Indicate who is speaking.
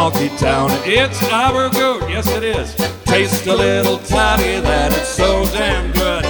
Speaker 1: Honky Town. It's our goat, yes it is. Tastes a little toddy that it's so damn good.